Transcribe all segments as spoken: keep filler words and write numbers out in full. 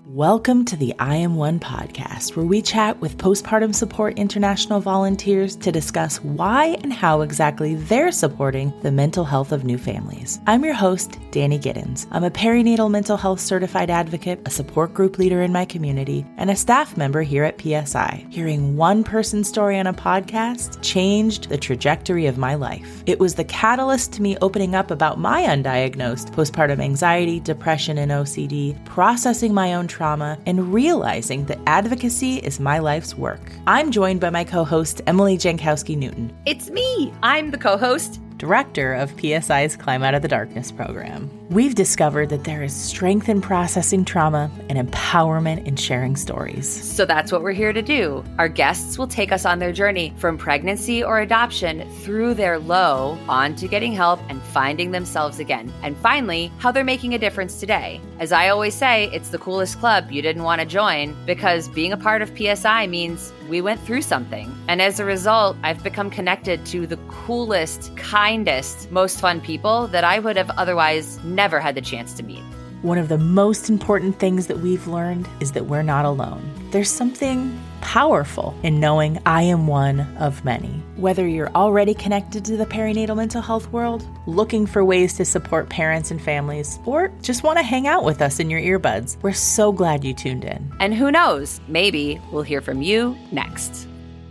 Welcome to the I Am One podcast, where we chat with Postpartum Support International volunteers to discuss why and how exactly they're supporting the mental health of new families. I'm your host, Danny Giddens. I'm a perinatal mental health certified advocate, a support group leader in my community, and a staff member here at P S I. Hearing one person's story on a podcast changed the trajectory of my life. It was the catalyst to me opening up about my undiagnosed postpartum anxiety, depression, and O C D, processing my own trauma, and realizing that advocacy is my life's work. I'm joined by my co-host, Emily Jankowski-Newton. It's me. I'm the co-host, Director of P S I's Climb Out of the Darkness program. We've discovered that there is strength in processing trauma and empowerment in sharing stories. So that's what we're here to do. Our guests will take us on their journey from pregnancy or adoption through their low on to getting help and finding themselves again. And finally, how they're making a difference today. As I always say, it's the coolest club you didn't want to join, because being a part of P S I means we went through something. And as a result, I've become connected to the coolest, kindest, most fun people that I would have otherwise never had the chance to meet. One of the most important things that we've learned is that we're not alone. There's something powerful in knowing I am one of many. Whether you're already connected to the perinatal mental health world, looking for ways to support parents and families, or just want to hang out with us in your earbuds, we're so glad you tuned in. And who knows, maybe we'll hear from you next.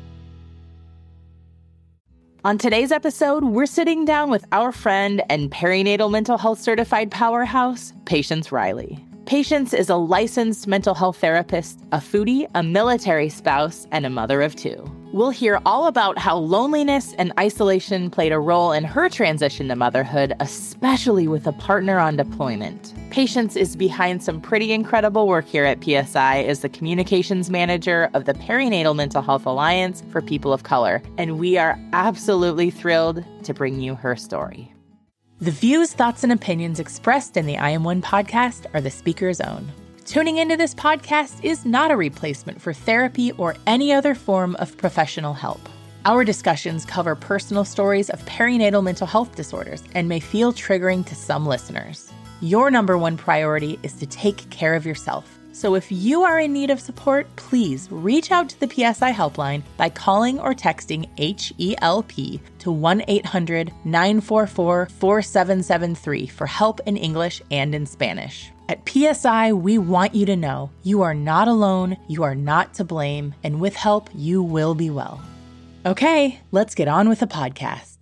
On today's episode, we're sitting down with our friend and perinatal mental health certified powerhouse, Patience Riley. Patience is a licensed mental health therapist, a foodie, a military spouse, and a mother of two. We'll hear all about how loneliness and isolation played a role in her transition to motherhood, especially with a partner on deployment. Patience is behind some pretty incredible work here at P S I as the communications manager of the Perinatal Mental Health Alliance for People of Color, and we are absolutely thrilled to bring you her story. The views, thoughts, and opinions expressed in the I Am One podcast are the speaker's own. Tuning into this podcast is not a replacement for therapy or any other form of professional help. Our discussions cover personal stories of perinatal mental health disorders and may feel triggering to some listeners. Your number one priority is to take care of yourself. So if you are in need of support, please reach out to the P S I helpline by calling or texting H E L P to one eight hundred nine four four four seven seven three for help in English and in Spanish. At P S I, we want you to know you are not alone, you are not to blame, and with help, you will be well. Okay, let's get on with the podcast.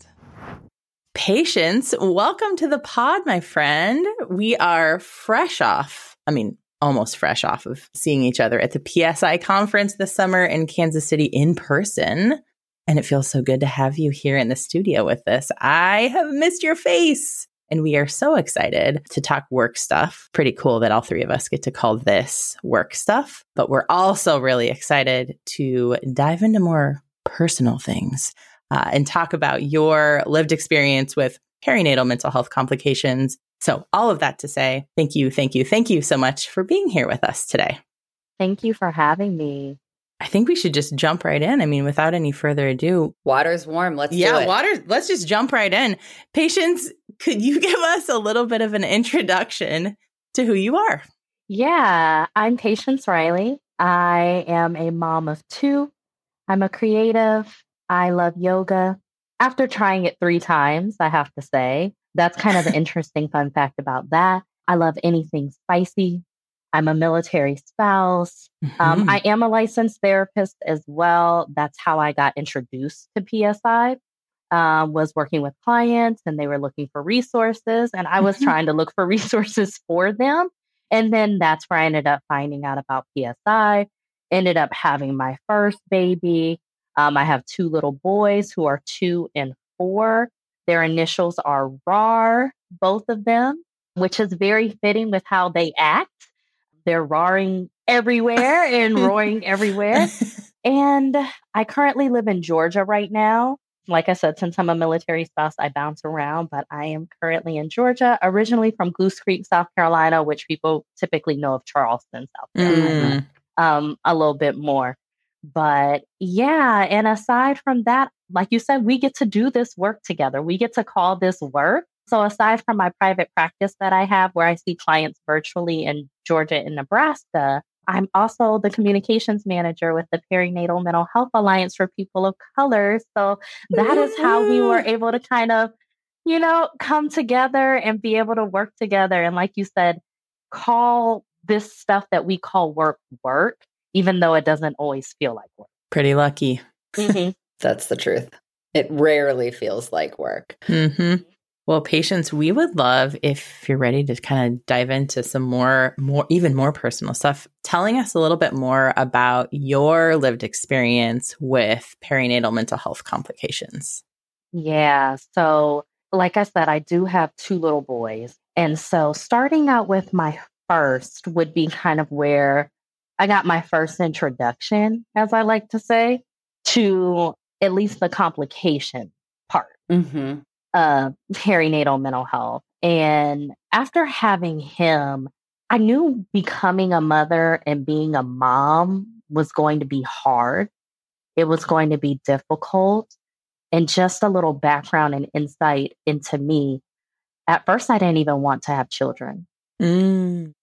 Patience, welcome to the pod, my friend. We are fresh off, I mean, almost fresh off of seeing each other at the P S I conference this summer in Kansas City in person. And it feels so good to have you here in the studio with us. I have missed your face. And we are so excited to talk work stuff. Pretty cool that all three of us get to call this work stuff. But we're also really excited to dive into more personal things uh, and talk about your lived experience with perinatal mental health complications. So all of that to say, thank you, thank you, thank you so much for being here with us today. Thank you for having me. I think we should just jump right in. I mean, without any further ado. Water's warm. Let's yeah, do it. Yeah, water. Let's just jump right in. Patience, could you give us a little bit of an introduction to who you are? Yeah, I'm Patience Riley. I am a mom of two. I'm a creative. I love yoga. After trying it three times, I have to say, that's kind of the interesting fun fact about that. I love anything spicy. I'm a military spouse. Mm-hmm. Um, I am a licensed therapist as well. That's how I got introduced to P S I, uh, was working with clients and they were looking for resources and I was mm-hmm. trying to look for resources for them. And then that's where I ended up finding out about P S I, ended up having my first baby. Um, I have two little boys who are two and four. Their initials are R A R, both of them, which is very fitting with how they act. They're roaring everywhere and roaring everywhere. And I currently live in Georgia right now. Like I said, since I'm a military spouse, I bounce around, but I am currently in Georgia, originally from Goose Creek, South Carolina, which people typically know of Charleston, South Carolina, mm. um, a little bit more. But yeah, and aside from that, like you said, we get to do this work together. We get to call this work. So aside from my private practice that I have where I see clients virtually in Georgia and Nebraska, I'm also the communications manager with the Perinatal Mental Health Alliance for People of Color. So that is how we were able to kind of, you know, come together and be able to work together. And like you said, call this stuff that we call work, work, even though it doesn't always feel like work. Pretty lucky. Mm-hmm. That's the truth. It rarely feels like work. Mm-hmm. Well, Patience, we would love if you're ready to kind of dive into some more, more, even more personal stuff, telling us a little bit more about your lived experience with perinatal mental health complications. Yeah. So, like I said, I do have two little boys. And so starting out with my first would be kind of where I got my first introduction, as I like to say, to at least the complication part. Mm-hmm. Uh, perinatal mental health. And after having him, I knew becoming a mother and being a mom was going to be hard. It was going to be difficult. And just a little background and insight into me. At first, I didn't even want to have children. Mm,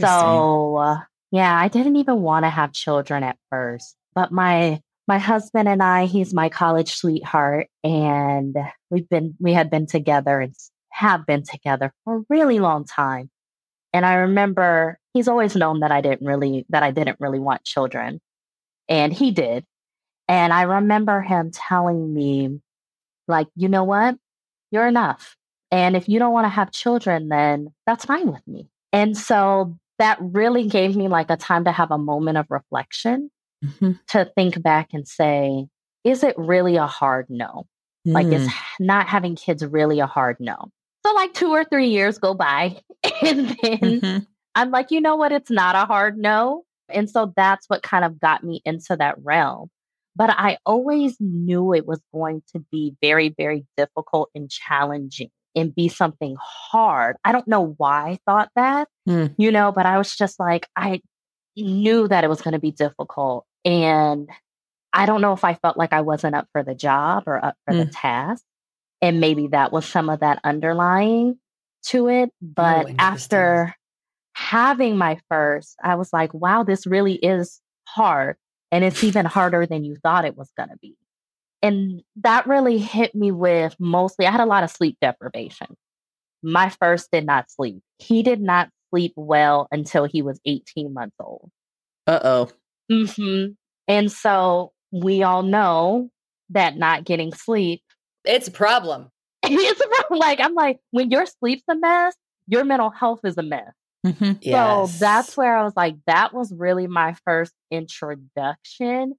so, uh, yeah, I didn't even want to have children at first. But my My husband and I, he's my college sweetheart, and we've been, we had been together and have been together for a really long time. And I remember he's always known that I didn't really, that I didn't really want children, and he did. And I remember him telling me, like, you know what, you're enough. And if you don't want to have children, then that's fine with me. And so that really gave me like a time to have a moment of reflection. Mm-hmm. To think back and say, is it really a hard no? Mm. Like, is not having kids really a hard no? So like two or three years go by and then mm-hmm. I'm like, you know what? It's not a hard no. And so that's what kind of got me into that realm. But I always knew it was going to be very, very difficult and challenging and be something hard. I don't know why I thought that, mm. you know, but I was just like, I knew that it was going to be difficult. And I don't know if I felt like I wasn't up for the job or up for mm. the task. And maybe that was some of that underlying to it. But oh, after having my first, I was like, wow, this really is hard. And it's even harder than you thought it was going to be. And that really hit me with mostly, I had a lot of sleep deprivation. My first did not sleep. He did not sleep well until he was eighteen months old. Uh-oh. Mm-hmm. And so we all know that not getting sleep. It's a problem. It's a problem. Like, I'm like, when your sleep's a mess, your mental health is a mess. Mm-hmm. Yes. So that's where I was like, that was really my first introduction.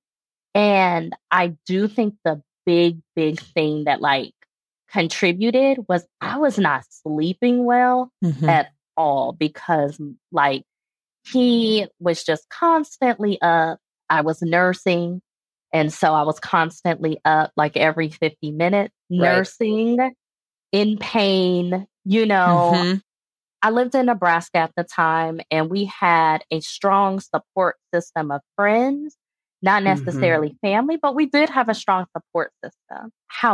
And I do think the big, big thing that like contributed was I was not sleeping well mm-hmm. at all because like he was just constantly up. I was nursing. And so I was constantly up like every fifty minutes, nursing, right. in pain, you know. Mm-hmm. I lived in Nebraska at the time, and we had a strong support system of friends, not necessarily mm-hmm. family, but we did have a strong support system.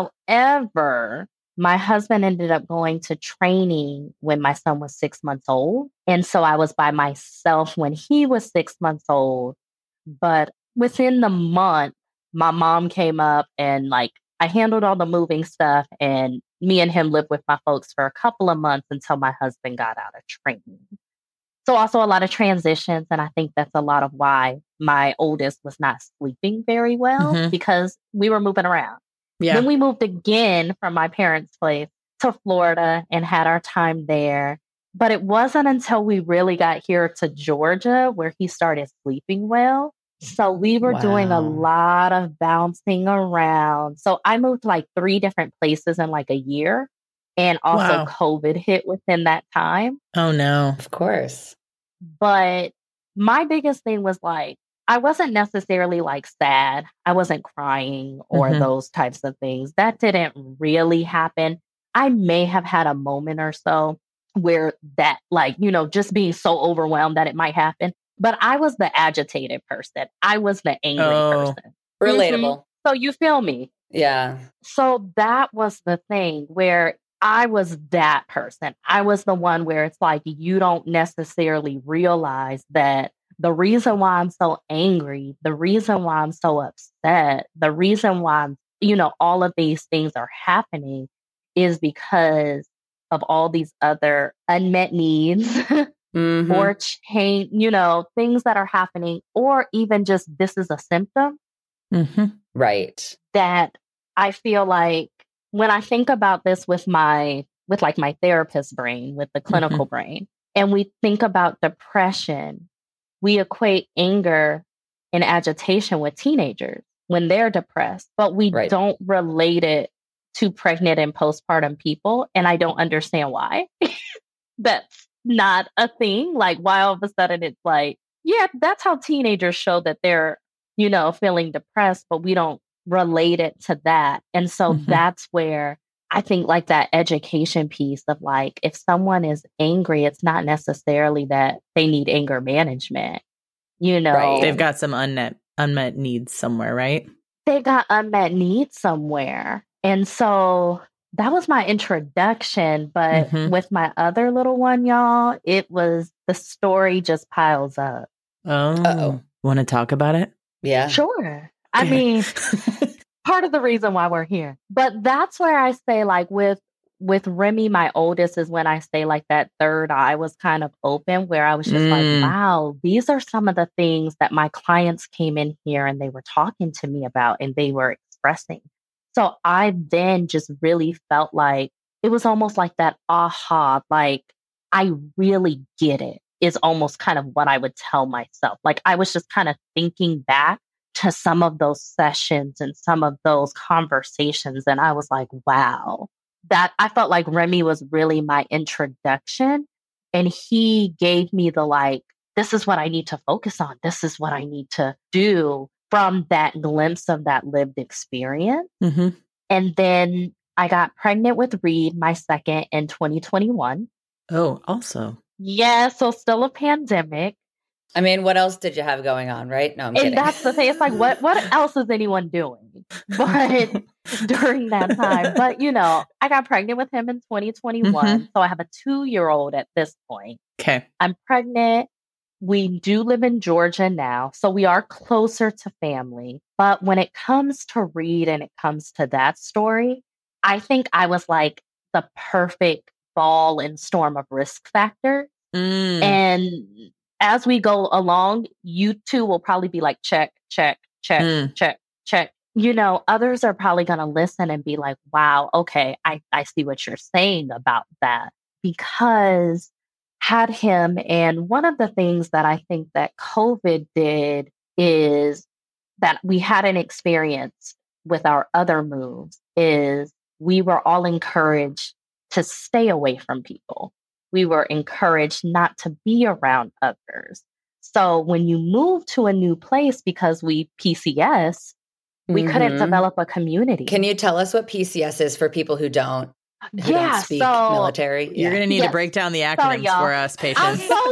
However, my husband ended up going to training when my son was six months old. And so I was by myself when he was six months old. But within the month, my mom came up and like I handled all the moving stuff, and me and him lived with my folks for a couple of months until my husband got out of training. So also a lot of transitions. And I think that's a lot of why my oldest was not sleeping very well mm-hmm. because we were moving around. Yeah. Then we moved again from my parents' place to Florida and had our time there. But it wasn't until we really got here to Georgia where he started sleeping well. So we were wow. doing a lot of bouncing around. So I moved like three different places in like a year. And also wow. COVID hit within that time. Oh, no. Of course. But my biggest thing was like, I wasn't necessarily like sad. I wasn't crying or mm-hmm. those types of things. That didn't really happen. I may have had a moment or so where that like, you know, just being so overwhelmed that it might happen. But I was the agitated person. I was the angry oh, person. Relatable. Mm-hmm. So you feel me? Yeah. So that was the thing where I was that person. I was the one where it's like, you don't necessarily realize that the reason why I'm so angry, the reason why I'm so upset, the reason why, I'm, you know, all of these things are happening is because of all these other unmet needs mm-hmm. or change, you know, things that are happening, or even just this is a symptom. Mm-hmm. Right. That I feel like when I think about this with my, with like my therapist brain, with the clinical mm-hmm. brain, and we think about depression, we equate anger and agitation with teenagers when they're depressed, but we right. don't relate it to pregnant and postpartum people. And I don't understand why. That's not a thing. Like, why all of a sudden it's like, yeah, that's how teenagers show that they're, you know, feeling depressed, but we don't relate it to that. And so mm-hmm. that's where I think like that education piece of like, if someone is angry, it's not necessarily that they need anger management. You know, right. They've got some unmet unmet needs somewhere, right? They got unmet needs somewhere. And so that was my introduction. But mm-hmm. with my other little one, y'all, it was the story just piles up. Oh, Uh-oh. Want to talk about it? Yeah. Sure. I mean, part of the reason why we're here. But that's where I say, like, with with Remy, my oldest, is when I say like that third eye was kind of open, where I was just mm. like, wow, these are some of the things that my clients came in here and they were talking to me about and they were expressing. So I then just really felt like it was almost like that aha, like, I really get it, is almost kind of what I would tell myself. Like, I was just kind of thinking back to some of those sessions and some of those conversations. And I was like, wow, that I felt like Remy was really my introduction. And he gave me the, like, this is what I need to focus on. This is what I need to do from that glimpse of that lived experience. Mm-hmm. And then I got pregnant with Reed, my second, in twenty twenty-one. Oh, also. Yeah, so still a pandemic. I mean, what else did you have going on, right? No, I'm and kidding. And that's the thing. It's like, what, what else is anyone doing? But during that time, but you know, I got pregnant with him in twenty twenty-one. Mm-hmm. So I have a two-year-old at this point. Okay. I'm pregnant. We do live in Georgia now, so we are closer to family. But when it comes to Reed and it comes to that story, I think I was like the perfect ball and storm of risk factor. Mm. And as we go along, you two will probably be like, check, check, check, mm. check, check. You know, others are probably going to listen and be like, wow, okay, I, I see what you're saying about that. Because had him, and one of the things that I think that COVID did is that we had an experience with our other moves is we were all encouraged to stay away from people. We were encouraged not to be around others. So when you move to a new place, because we P C S, we mm-hmm. couldn't develop a community. Can you tell us what P C S is for people who don't? Who yeah, don't speak so military. You're yeah. going to need yes. to break down the acronyms Sorry, for us, patients. I'm so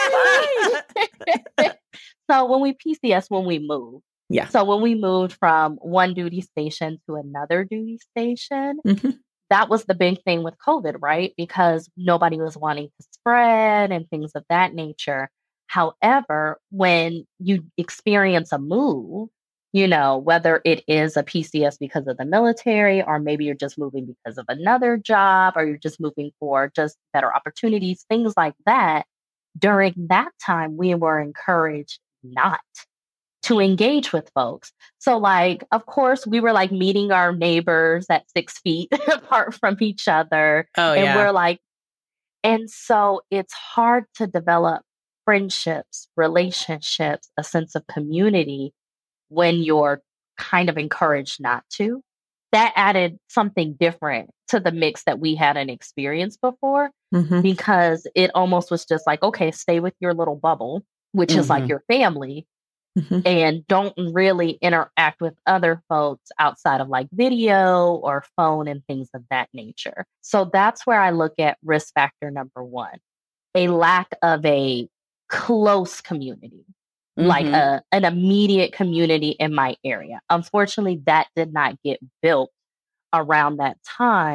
sorry. So when we P C S, when we move. Yeah. So when we moved from one duty station to another duty station, mm-hmm. that was the big thing with COVID, right? Because nobody was wanting to spread and things of that nature. However, when you experience a move, you know, whether it is a P C S because of the military, or maybe you're just moving because of another job, or you're just moving for just better opportunities, things like that. During that time, we were encouraged not to engage with folks. So like, of course, we were like meeting our neighbors at six feet apart from each other. Oh, and yeah. we're like, and so it's hard to develop friendships, relationships, a sense of community when you're kind of encouraged not to. That added something different to the mix that we hadn't experienced before, mm-hmm. because it almost was just like, okay, stay with your little bubble, which mm-hmm. is like your family, mm-hmm. and don't really interact with other folks outside of like video or phone and things of that nature. So that's where I look at risk factor number one, a lack of a close community. Mm-hmm. Like a, an immediate community in my area. Unfortunately, that did not get built around that time.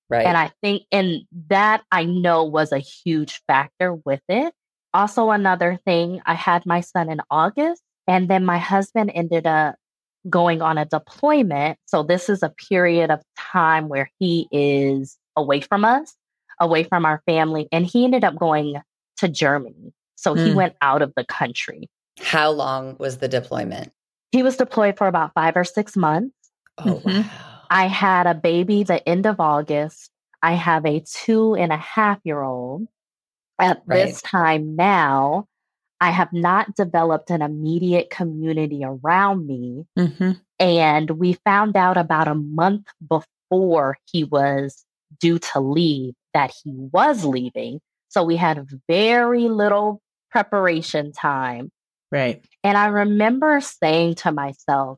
Right. And I think, and that I know was a huge factor with it. Also, another thing, I had my son in August, and then my husband ended up going on a deployment. So this is a period of time where he is away from us, away from our family, and he ended up going to Germany. So he Mm. went out of the country. How long was the deployment? He was deployed for about five or six months. Oh, Mhm. wow. I had a baby the end of August. I have a two and a half year old. At Right. this time now, I have not developed an immediate community around me. Mm-hmm. And we found out about a month before he was due to leave that he was leaving. So we had very little preparation time. Right. And I remember saying to myself,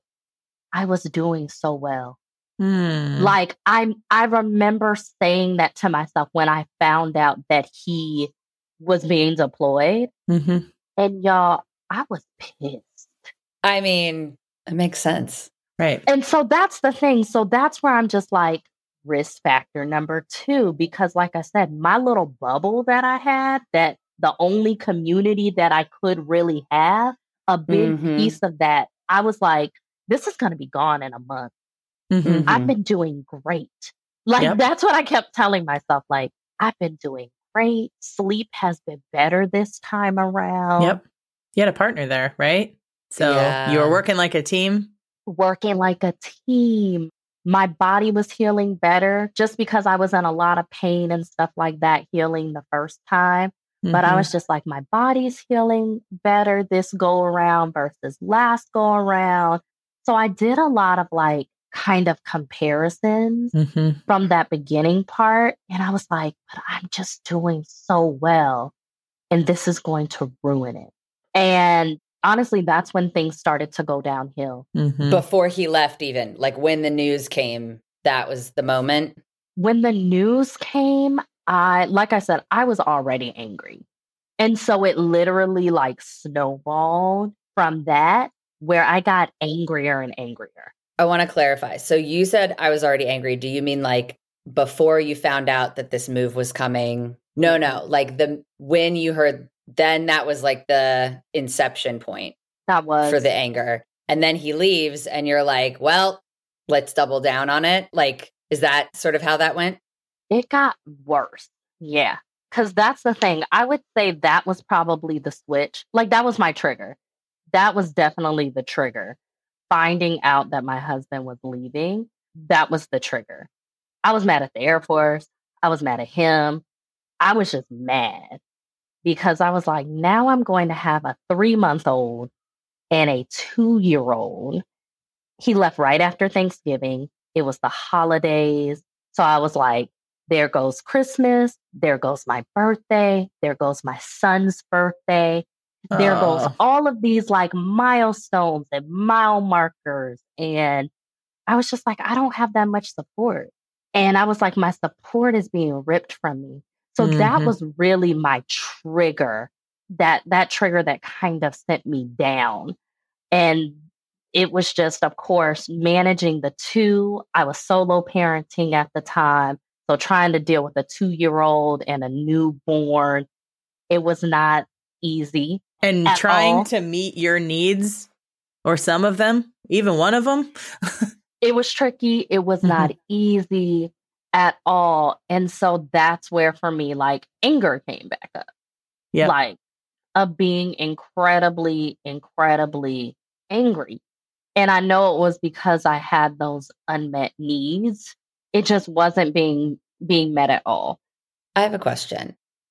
I was doing so well. Mm. Like I'm I remember saying that to myself when I found out that he was being deployed. Mm-hmm. And y'all, I was pissed. I mean, it makes sense. Right. And so that's the thing. So that's where I'm just like, risk factor number two, because like I said, my little bubble that I had, that the only community that I could really have, a big Mhm. piece of that, I was like, this is going to be gone in a month. Mm-hmm. I've Mhm. been doing great. Like, Yep. that's what I kept telling myself. Like, I've been doing great. Sleep has been better this time around. Yep. You had a partner there, right? So Yeah. you were working like a team. Working like a team. My body was healing better just because I was in a lot of pain and stuff like that healing the first time. But I Mhm. was just like, my body's healing better this go around versus last go around. So I did a lot of like kind of comparisons Mhm. from that beginning part. And I was like, but I'm just doing so well. And this is going to ruin it. And honestly, that's when things started to go downhill. Mhm. Before he left, even like when the news came, that was the moment. When the news came, I, like I said, I was already angry. And so it literally like snowballed from that, where I got angrier and angrier. I want to clarify. So you said I was already angry. Do you mean like before you found out that this move was coming? No, no. Like the when you heard, then that was like the inception point That was for the anger. And then he leaves and you're like, well, let's double down on it. Like, is that sort of how that went? it got worse. Yeah. Cause that's the thing. I would say that was probably the switch. Like that was my trigger. That was definitely the trigger. Finding out that my husband was leaving, that was the trigger. I was mad at the Air Force. I was mad at him. I was just mad because I was like, now I'm going to have a three month old and a two year old. He left right after Thanksgiving. It was the holidays. So I was like, there goes Christmas. There goes my birthday. There goes my son's birthday. There goes Oh. all of these like milestones and mile markers. And I was just like, I don't have that much support. And I was like, my support is being ripped from me. So that Mhm. was really my trigger, that that trigger that kind of sent me down. And it was just, of course, managing the two. I was solo parenting at the time. So trying to deal with a two-year-old and a newborn, it was not easy. And At trying all. to meet your needs, or some of them, even one of them. It was tricky. It was Mhm. not easy at all. And so that's where, for me, like anger came back up. Yep. Like of being incredibly, incredibly angry. And I know it was because I had those unmet needs. It just wasn't being being met at all. I have a question.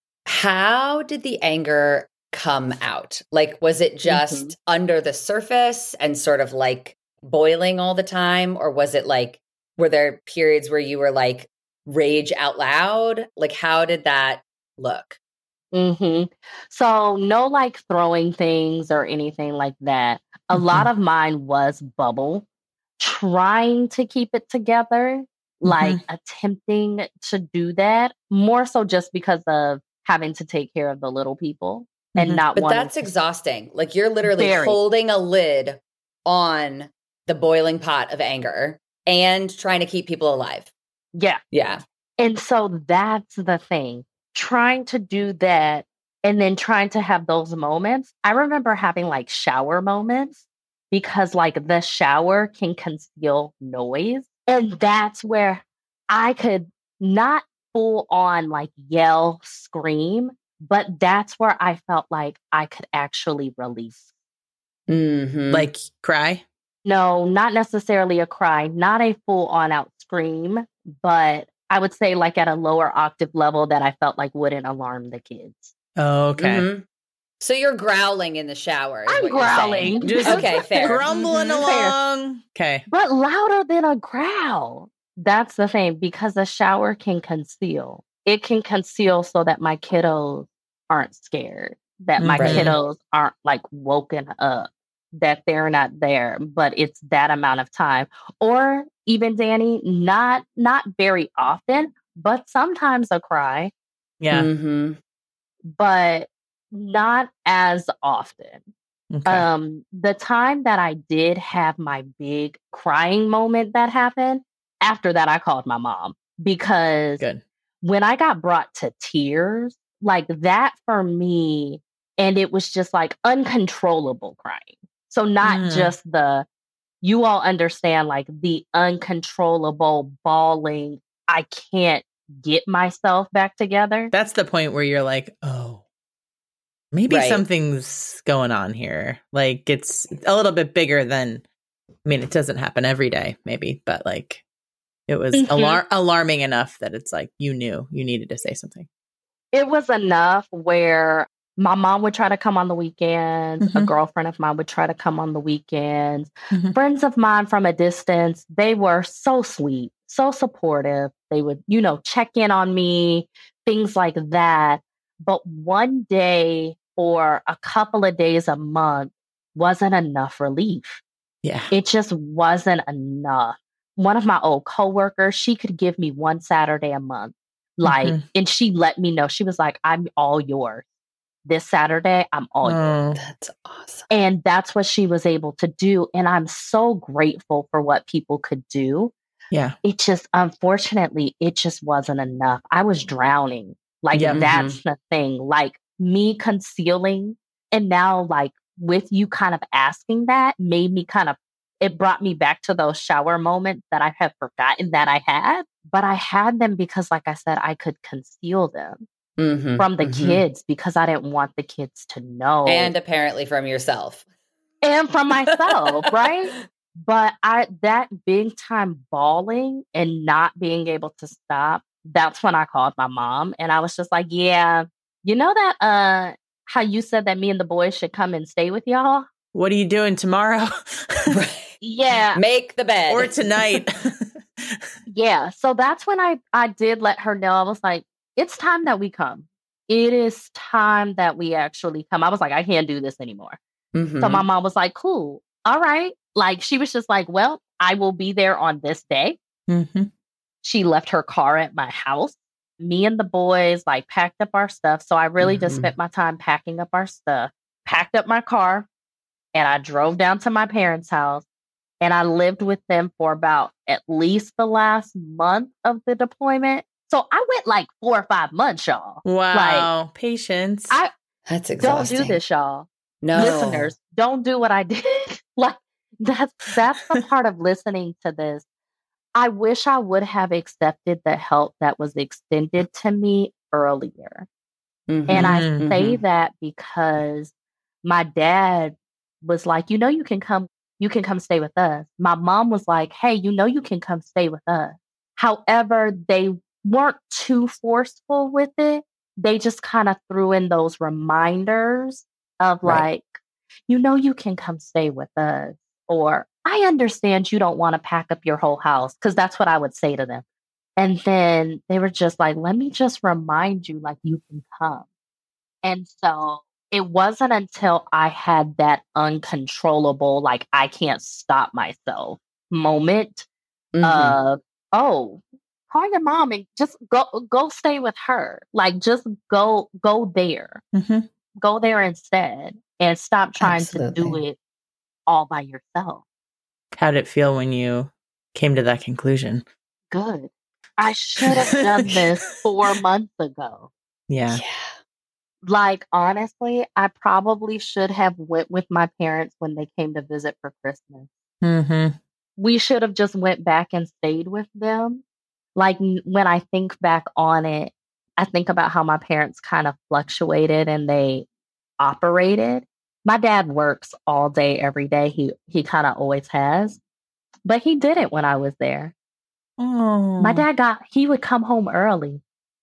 How did the anger come out? Like, was it just Mhm. under the surface and sort of like boiling all the time? Or was it like, were there periods where you were like rage out loud? Like, how did that look? hmm So no like throwing things or anything like that. A lot of mine was bubble, trying to keep it together, like attempting to do that, more so just because of having to take care of the little people and Mhm. not But wanting that's to- exhausting. Like, you're literally Very. holding a lid on the boiling pot of anger and trying to keep people alive. Yeah. Yeah. And so that's the thing. Trying to do that and then trying to have those moments. I remember having like shower moments because like the shower can conceal noise. And that's where I could not full on like yell, scream, but that's where I felt like I could actually release. Mm-hmm. Like cry? No, not necessarily a cry, not a full on out scream, but I would say like at a lower octave level that I felt like wouldn't alarm the kids. Oh, okay. Mm-hmm. So you're growling in the shower. Is I'm what growling. You're saying. Just okay, fair. Grumbling Mhm. along. Okay. But louder than a growl. That's the thing, because a shower can conceal. It can conceal so that my kiddos aren't scared, that my Right. kiddos aren't like woken up, that they're not there, but it's that amount of time. Or even Danny, not not very often, but sometimes a cry, Yeah. Mm-hmm. but not as often. Okay. Um, the time that I did have my big crying moment that happened, after that, I called my mom because Good. when I got brought to tears, like that for me, and it was just like uncontrollable crying. So not Mm. just the, you all understand, like the uncontrollable bawling. I can't get myself back together. That's the point where you're like, oh, maybe Right. something's going on here. Like it's a little bit bigger than, I mean, it doesn't happen every day, maybe, but like it was Mhm. alar- alarming enough that it's like you knew you needed to say something. It was enough where my mom would try to come on the weekends. A Mhm. girlfriend of mine would try to come on the weekends. Mhm. Friends of mine from a distance, they were so sweet, so supportive. They would, you know, check in on me, things like that. But one day or a couple of days a month wasn't enough relief. Yeah. It just wasn't enough. One of my old coworkers, she could give me one Saturday a month. Like, Mhm. and she let me know, she was like, I'm all yours. This Saturday, I'm all yours. Oh, That's awesome. And that's what she was able to do. And I'm so grateful for what people could do. yeah. It just, unfortunately, it just wasn't enough. I was drowning. Like, Yep. that's the thing. Like, me concealing. And now, like, with you kind of asking that made me kind of, it brought me back to those shower moments that I had forgotten that I had. But I had them because, like I said, I could conceal them Mm-hmm. from the Mm-hmm. kids because I didn't want the kids to know. And apparently from yourself. and from myself, right? But I that big time bawling and not being able to stop, that's when I called my mom and I was just like, yeah, you know that uh how you said that me and the boys should come and stay with y'all? What are you doing tomorrow? Yeah. Make the bed. Or tonight? Yeah. So that's when I I did let her know. I was like, it's time that we come. It is time that we actually come. I was like, I can't do this anymore. Mhm. So my mom was like, cool. All right. Like she was just like, well, I will be there on this day. Mm-hmm. She left her car at my house. Me and the boys like packed up our stuff. So I really just Mhm. spent my time packing up our stuff, packed up my car, and I drove down to my parents' house. And I lived with them for about at least the last month of the deployment. So I went like four or five months, y'all. Wow. Patience. I That's don't exhausting. do this, y'all. No. Listeners, don't do what I did. Like that's that's the part of listening to this. I wish I would have accepted the help that was extended to me earlier. Mhm. And I Mhm. say that because my dad was like, you know, you can come, you can come stay with us. My mom was like, hey, you know, you can come stay with us. However, they weren't too forceful with it. They just kind of threw in those reminders of Right. like, you know, you can come stay with us. Or I understand you don't want to pack up your whole house, because that's what I would say to them. And then they were just like, let me just remind you, like, you can come. And so it wasn't until I had that uncontrollable, like, I can't stop myself moment Mhm. of, oh, call your mom and just go go stay with her. Like, just go go there. Mhm. Go there instead and stop trying to do Absolutely. it all by yourself. How did it feel when you came to that conclusion? Good. I should have done this four months ago. Yeah. Yeah. Like, honestly, I probably should have went with my parents when they came to visit for Christmas. Mm-hmm. We should have just went back and stayed with them. Like, n- when I think back on it, I think about how my parents kind of fluctuated and they operated. My dad works all day, every day. He he kind of always has. But he didn't when I was there. Oh. My dad got, he would come home early.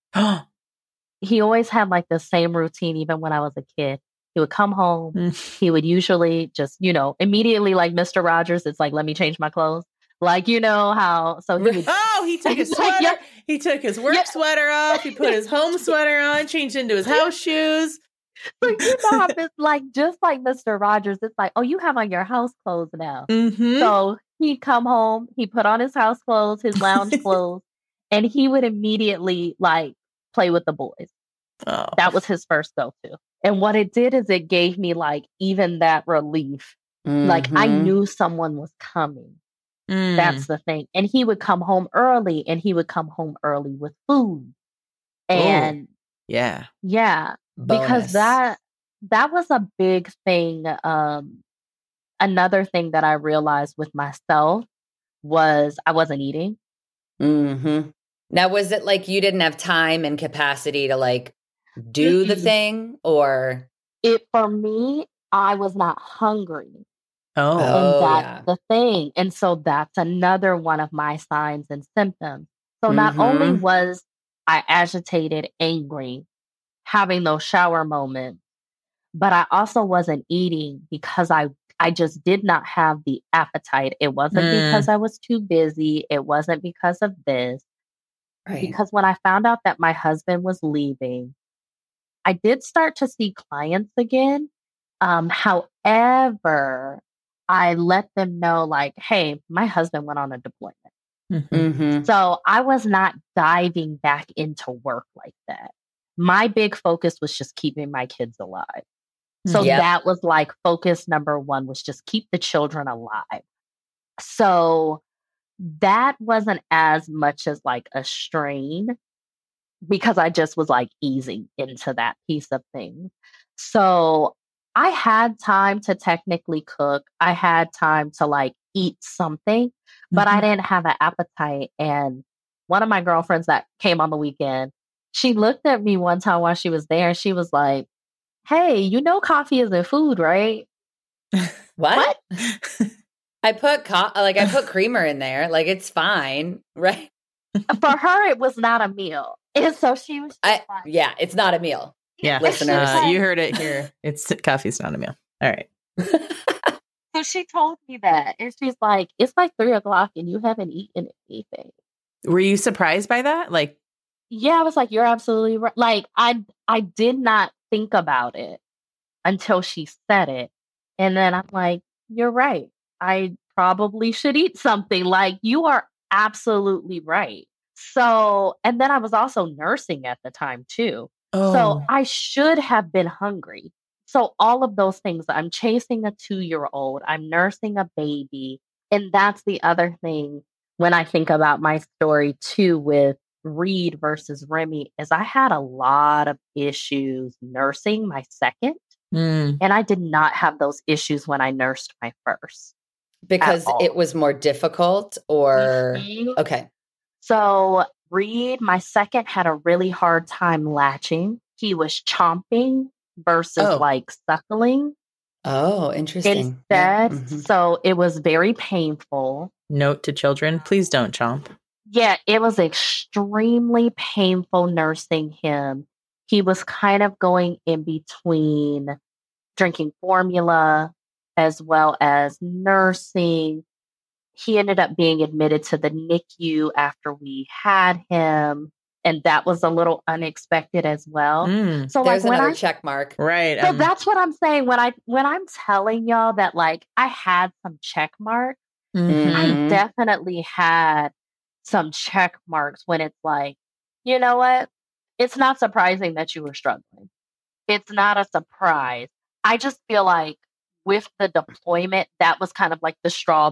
He always had like the same routine, even when I was a kid. He would come home. Mm. He would usually just, you know, immediately like Mister Rogers, it's like, let me change my clothes. Like, you know how, so he would. Oh, he took his sweater. Yeah. He took his work Yeah. sweater off. He put his home sweater on, changed into his house shoes. So you know how it's like, just like Mister Rogers, it's like, oh, you have on your house clothes now. Mm-hmm. So he'd come home, he put on his house clothes, his lounge clothes, and he would immediately like play with the boys. Oh. That was his first go-to. And what it did is it gave me like even that relief. Like I Mhm. knew someone was coming. Mm. That's the thing. And he would come home early and he would come home early with food. And Yeah. yeah, because Bonus. that that was a big thing. Um, another thing that I realized with myself was I wasn't eating. Mhm. Now, was it like you didn't have time and capacity to like do the Mm-mm. thing, or It for me, I was not hungry. Oh. And Oh, that's yeah. the thing. And so that's another one of my signs and symptoms. So not only Mhm. was I agitated, angry, having those shower moments, but I also wasn't eating because I I just did not have the appetite. It wasn't Mm. because I was too busy. It wasn't because of this. Right. Because when I found out that my husband was leaving, I did start to see clients again. Um, however, I let them know, like, hey, my husband went on a deployment. Mhm. Mhm. So I was not diving back into work like that. My big focus was just keeping my kids alive. So Yep. that was like focus number one was just keep the children alive. So that wasn't as much as like a strain because I just was like easing into that piece of things. So I had time to technically cook. I had time to like eat something, but I Mhm. didn't have an appetite. And one of my girlfriends that came on the weekend, she looked at me one time while she was there and she was like, hey, you know, coffee isn't food, right? What? What? I put co- like I put creamer in there. Like it's fine, right? For her, it was not a meal. And so she was just I like, yeah, it's not a meal. Yeah. And she was Listeners. Uh, like- you heard it here. It's coffee's not a meal. All right. So she told me that. And she's like, it's like three o'clock and you haven't eaten anything. Were you surprised by that? Like, Yeah, I was like, you're absolutely right. Like, I I did not think about it until she said it. And then I'm like, you're right. I probably should eat something. Like, you are absolutely right. So, and then I was also nursing at the time too. oh, So I should have been hungry. So all of those things, I'm chasing a two-year-old, I'm nursing a baby. And that's the other thing when I think about my story too with Reed versus Remy is I had a lot of issues nursing my second. Mm. And I did not have those issues when I nursed my first. Because all. it was more difficult, or Mhm. okay. So Reed, my second, had a really hard time latching. He was chomping versus Oh. like suckling Oh, interesting. Yeah. instead. Mhm. So it was very painful. Note to children, please don't chomp. Yeah, it was extremely painful nursing him. He was kind of going in between drinking formula as well as nursing. He ended up being admitted to the N I C U after we had him. And that was a little unexpected as well. Mm. So There's like when another I check mark. Right. So um, that's what I'm saying when I when I'm telling y'all that like I had some check marks. mhm. I Mhm. definitely had some check marks when it's like, you know what? It's not surprising that you were struggling. It's not a surprise. I just feel like with the deployment, that was kind of like the straw that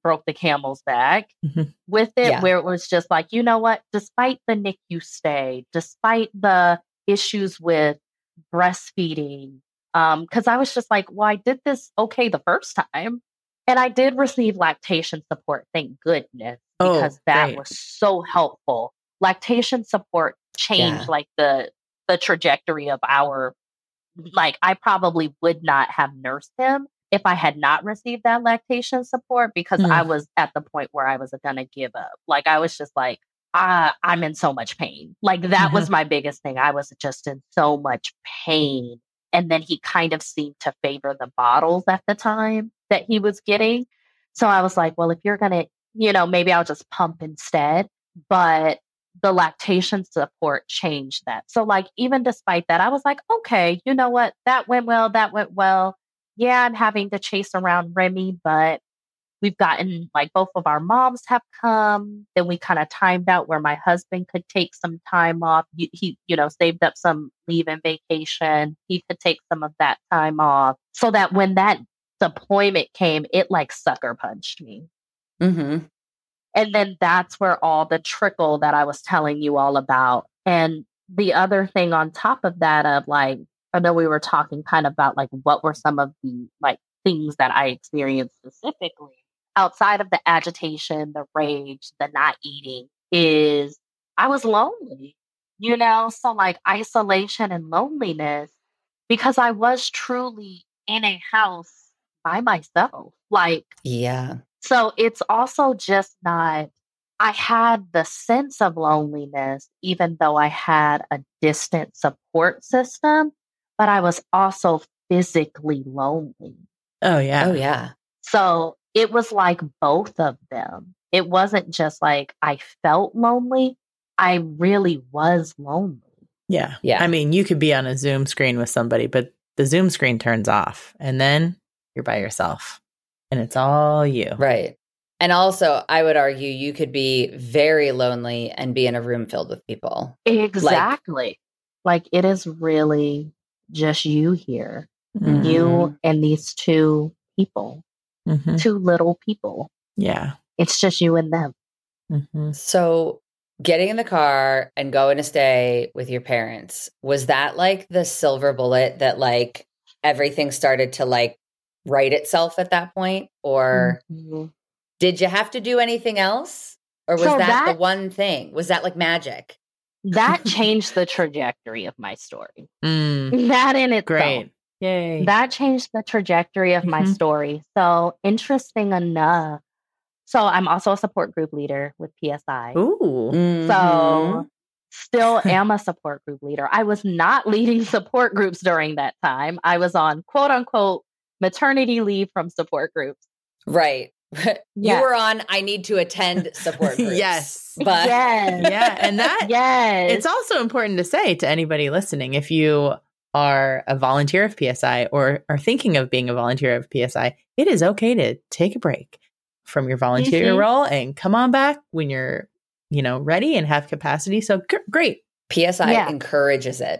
broke the camel's back Mhm. with it, Yeah. where it was just like, you know what, despite the N I C U stay, despite the issues with breastfeeding, um, because I was just like, well, I did this okay the first time. And I did receive lactation support, thank goodness, Oh, because that great. was so helpful. Lactation support changed Yeah. like the the trajectory of our, like, I probably would not have nursed him if I had not received that lactation support, because Mm. I was at the point where I was going to give up. Like, I was just like, ah, I'm in so much pain. Like, that was my biggest thing. I was just in so much pain. And then he kind of seemed to favor the bottles at the time that he was getting. So I was like, well, if you're going to, you know, maybe I'll just pump instead. But the lactation support changed that. So, like, even despite that, I was like, okay, you know what? That went well. That went well. Yeah, I'm having to chase around Remy, but we've gotten, like, both of our moms have come. Then we kind of timed out where my husband could take some time off. He, he, you know, saved up some leave and vacation. He could take some of that time off so that when that deployment came, it like sucker punched me. Mm-hmm. And then that's where all the trickle that I was telling you all about. And the other thing on top of that, of like, I know we were talking kind of about like what were some of the like things that I experienced specifically outside of the agitation, the rage, the not eating, is I was lonely, you know? So like isolation and loneliness, because I was truly in a house by myself. Like, Yeah. so it's also just not, I had the sense of loneliness, even though I had a distant support system, but I was also physically lonely. Oh, yeah. Oh, yeah. So it was like both of them. It wasn't just like I felt lonely. I really was lonely. Yeah. Yeah. I mean, you could be on a Zoom screen with somebody, but the Zoom screen turns off and then you're by yourself and it's all you. Right. And also, I would argue you could be very lonely and be in a room filled with people. Exactly. Like, like it is really just you here. Mhm. You and these two people, Mhm. two little people. Yeah. It's just you and them. Mhm. So getting in the car and going to stay with your parents, was that like the silver bullet that like everything started to like right itself at that point? Or Mhm. did you have to do anything else? Or was So that, that- the one thing? Was that like magic? That changed the trajectory of my story. Mm, That in itself. great. Yay. That changed the trajectory of my Mhm. story. So interesting enough. So I'm also a support group leader with P S I. Ooh. Mhm. So still am a support group leader. I was not leading support groups during that time. I was on quote unquote maternity leave from support groups. Right. Yeah. You were on, I need to attend support groups. Yes. But Yes. Yeah. And that, Yes. it's also important to say to anybody listening, if you are a volunteer of P S I or are thinking of being a volunteer of P S I, it is okay to take a break from your volunteer Mhm. role and come on back when you're, you know, ready and have capacity. So g- great. P S I Yeah. encourages it.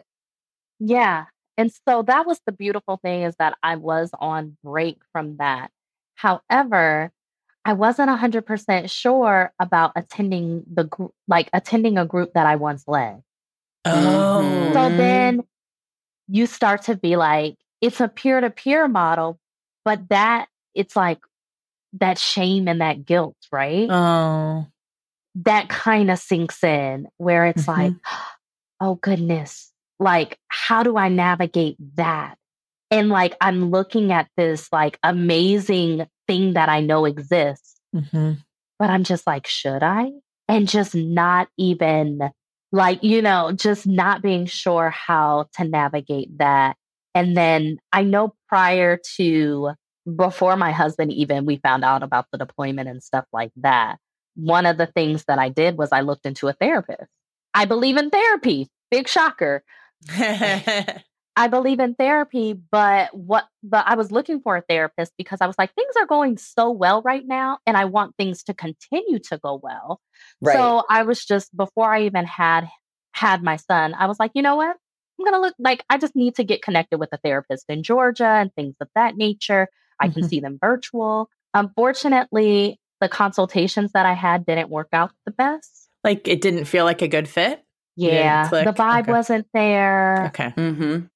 Yeah. And so that was the beautiful thing, is that I was on break from that. However, I wasn't one hundred percent sure about attending the group, like attending a group that I once led. Mhm. So Mm. then you start to be like, it's a peer to peer model, but that it's like that shame and that guilt, right? Oh. That kind of sinks in where it's Mhm. like, oh goodness, like, how do I navigate that? And like, I'm looking at this like amazing thing that I know exists, Mhm. but I'm just like, should I? And just not even like, you know, just not being sure how to navigate that. And then I know prior to, before my husband even, we found out about the deployment and stuff like that, one of the things that I did was I looked into a therapist. I believe in therapy. Big shocker. I believe in therapy, but what, but I was looking for a therapist because I was like, things are going so well right now, and I want things to continue to go well. Right. So I was just, before I even had had my son, I was like, you know what? I'm going to look like, I just need to get connected with a therapist in Georgia and things of that nature. I can Mhm. see them virtual. Unfortunately, the consultations that I had didn't work out the best. Like it didn't feel like a good fit? Yeah, the vibe okay. wasn't there. Okay. Mm-hmm.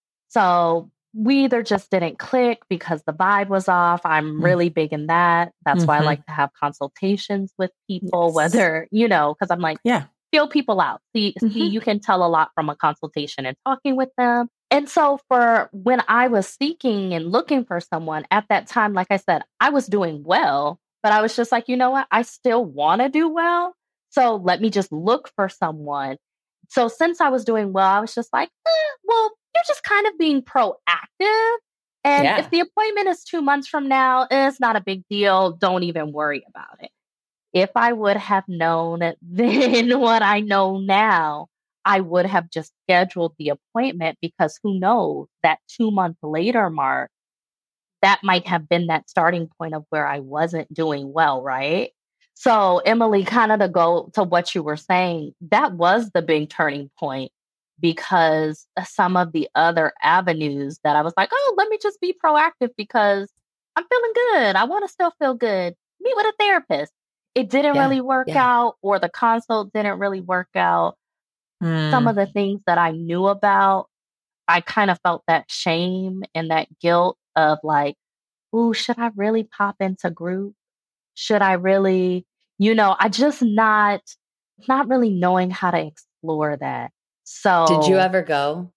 So we either just didn't click because the vibe was off. I'm really big in that. That's mm-hmm. why I like to have consultations with people, yes. whether, you know, because I'm like, yeah, feel people out. See, mm-hmm. see, you can tell a lot from a consultation and talking with them. And so for when I was seeking and looking for someone at that time, like I said, I was doing well, but I was just like, you know what? I still want to do well. So let me just look for someone. So since I was doing well, I was just like, eh, well, you're just kind of being proactive. And yeah. if the appointment is two months from now, it's not a big deal. Don't even worry about it. If I would have known then what I know now, I would have just scheduled the appointment because who knows, that two month later mark, that might have been that starting point of where I wasn't doing well, right? So Emily, kind of to go to what you were saying, that was the big turning point because some of the other avenues that I was like, oh, let me just be proactive because I'm feeling good. I want to still feel good. Meet with a therapist. It didn't yeah, really work yeah. out, or the consult didn't really work out. Mm. Some of the things that I knew about, I kind of felt that shame and that guilt of like, ooh, should I really pop into group? Should I really, you know, I just not, not really knowing how to explore that. So did you ever go?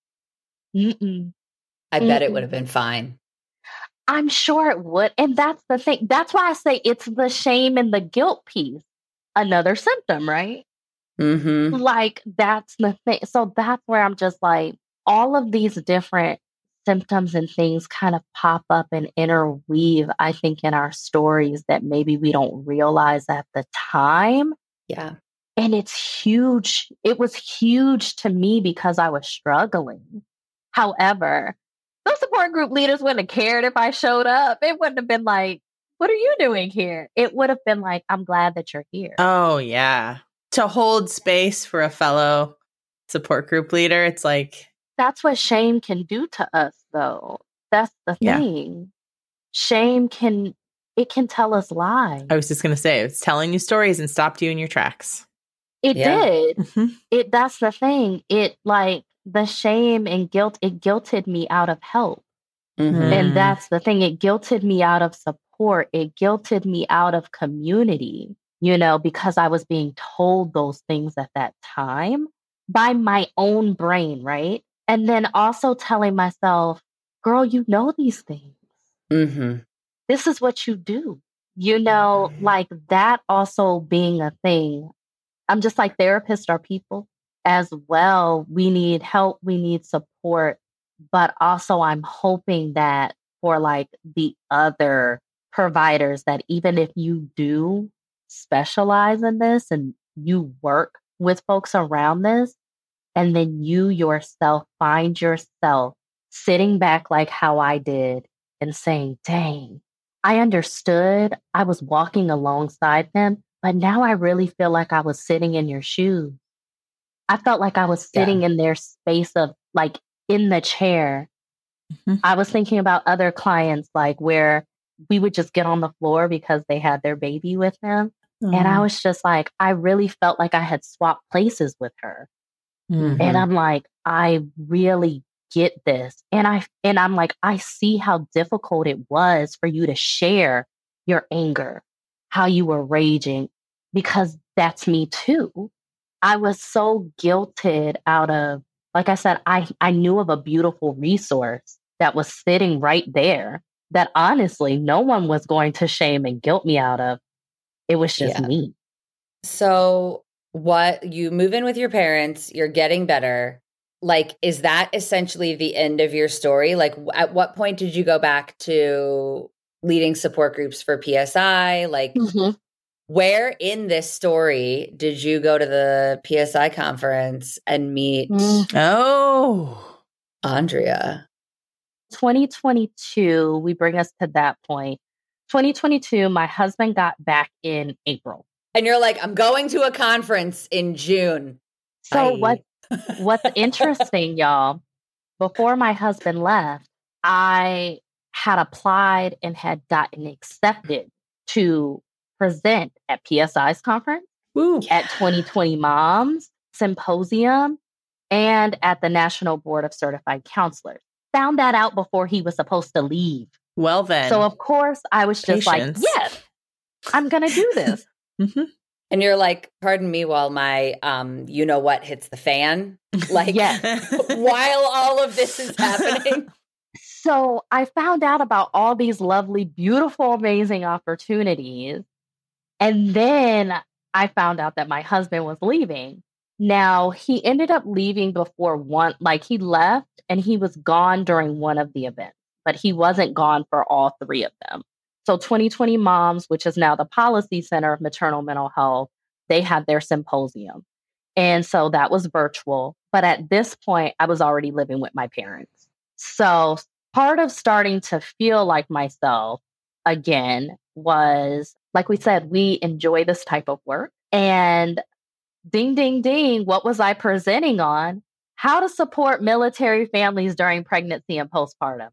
Mm-mm. I Mm-mm. bet it would have been fine. I'm sure it would. And that's the thing. That's why I say it's the shame and the guilt piece. Another symptom, right? Mm-hmm. Like that's the thing. So that's where I'm just like, all of these different symptoms and things kind of pop up and interweave, I think, in our stories that maybe we don't realize at the time. Yeah. And it's huge. It was huge to me because I was struggling. However, those support group leaders wouldn't have cared if I showed up. It wouldn't have been like, what are you doing here? It would have been like, I'm glad that you're here. Oh, yeah. To hold space for a fellow support group leader, it's like... That's what shame can do to us, though. That's the yeah. thing. Shame can, it can tell us lies. I was just going to say, it's telling you stories and stopped you in your tracks. It yeah. did. Mm-hmm. It. That's the thing. It like the shame and guilt, it guilted me out of help. Mm-hmm. And that's the thing. It guilted me out of support. It guilted me out of community, you know, because I was being told those things at that time by my own brain, right? And then also telling myself, girl, you know these things. Mm-hmm. This is what you do. You know, like that also being a thing. I'm just like, therapists are people as well. We need help. We need support. But also I'm hoping that for like the other providers, that even if you do specialize in this and you work with folks around this, and then you yourself find yourself sitting back like how I did and saying, dang, I understood. I was walking alongside them, but now I really feel like I was sitting in your shoes. I felt like I was sitting yeah. in their space of like in the chair. Mm-hmm. I was thinking about other clients, like where we would just get on the floor because they had their baby with them. Mm-hmm. And I was just like, I really felt like I had swapped places with her. Mm-hmm. And I'm like, I really get this. And I and I'm like, I see how difficult it was for you to share your anger, how you were raging, because that's me too. I was so guilted out of, like I said, I, I knew of a beautiful resource that was sitting right there that honestly, no one was going to shame and guilt me out of. It was just yeah. me. So what you move in with your parents, you're getting better. Like, is that essentially the end of your story? Like, at what point did you go back to leading support groups for P S I? Like, mm-hmm. where in this story did you go to the P S I conference and meet mm. oh Andrea? twenty twenty-two, we bring us to that point. twenty twenty-two, my husband got back in April. And you're like, I'm going to a conference in June. So what? What's interesting, y'all, before my husband left, I had applied and had gotten accepted to present at P S I's conference, Woo. at twenty twenty Moms Symposium, and at the National Board of Certified Counselors. Found that out before he was supposed to leave. Well, then. So, of course, I was just Patience. like, yes, I'm going to do this. Mm-hmm. And you're like, pardon me while my, um, you know what hits the fan? Like, Yes. while all of this is happening. So I found out about all these lovely, beautiful, amazing opportunities. And then I found out that my husband was leaving. Now, he ended up leaving before one, like he left and he was gone during one of the events, but he wasn't gone for all three of them. So twenty twenty Moms, which is now the Policy Center of Maternal Mental Health, they had their symposium. And so that was virtual. But at this point, I was already living with my parents. So part of starting to feel like myself again was, like we said, we enjoy this type of work. And ding, ding, ding, what was I presenting on? How to support military families during pregnancy and postpartum.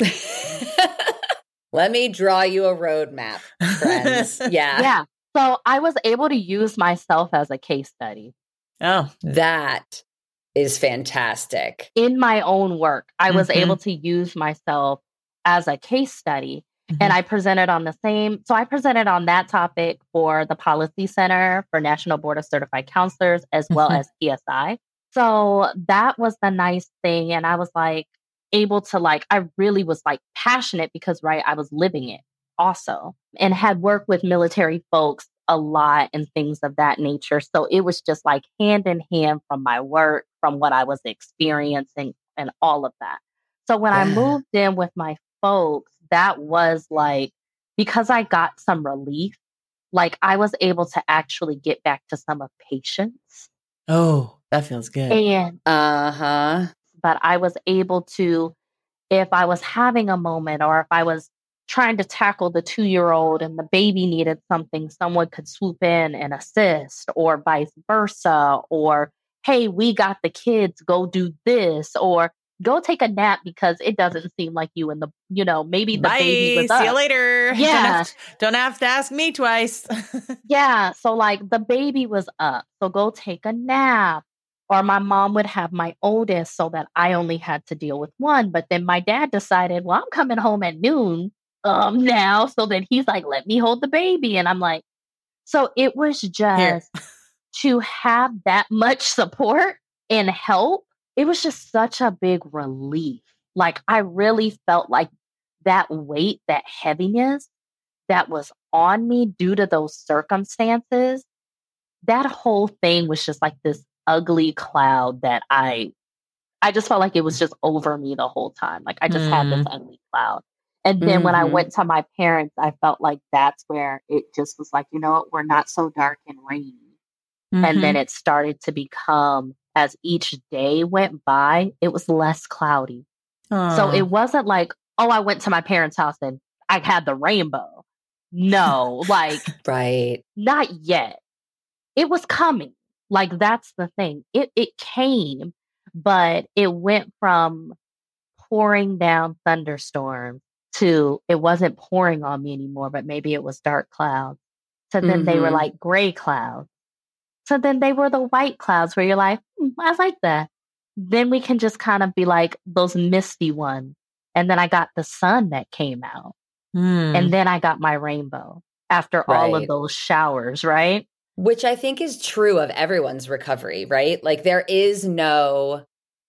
Let me draw you a roadmap, friends. Yeah. Yeah. So I was able to use myself as a case study. Oh, That is fantastic. In my own work, I was Mhm. able to use myself as a case study. Mhm. And I presented on the same. So I presented on that topic for the Policy Center for National Board of Certified Counselors, as well Mhm. as P S I. So that was the nice thing. And I was like able to like, I really was like passionate because, right, I was living it also and had worked with military folks a lot and things of that nature. So it was just like hand in hand from my work, from what I was experiencing and all of that. So when I Yeah. moved in with my folks, that was like, because I got some relief, like I was able to actually get back to some of patience. oh, that feels good. And, Uh-huh. but I was able to, if I was having a moment or if I was trying to tackle the two year old and the baby needed something, someone could swoop in and assist, or vice versa. Or, hey, we got the kids, go do this, or go take a nap because it doesn't seem like you and the, you know, maybe the Bye. baby was See you up. later. Don't Yeah. have, to, don't have to ask me twice. Yeah. So, like, the baby was up. So, go take a nap. Or my mom would have my oldest so that I only had to deal with one. But then my dad decided, well, I'm coming home at noon um, now. So then he's like, let me hold the baby. And I'm like, so it was Here. just to have that much support and help. It was just such a big relief. Like, I really felt like that weight, that heaviness that was on me due to those circumstances, that whole thing was just like this ugly cloud that I, I just felt like it was just over me the whole time. Like I just had this ugly cloud. And then when I Mhm. went to my parents, I felt like that's where it just was like, you know what, we're not so dark and rainy. And then it started to become, as each day went by, it was less cloudy. So it wasn't like, oh, I went to my parents' house and I had the rainbow. No, like Right. not yet. It was coming. Like that's the thing. It it came, but it went from pouring down thunderstorms to it wasn't pouring on me anymore, but maybe it was dark clouds. So then they were Mhm. like gray clouds. So then they were the white clouds where you're like, hmm, I like that. Then we can just kind of be like those misty ones. And then I got the sun that came out. Mm. And then I got my rainbow after all of Right. those showers, right? Which I think is true of everyone's recovery, right? Like there is no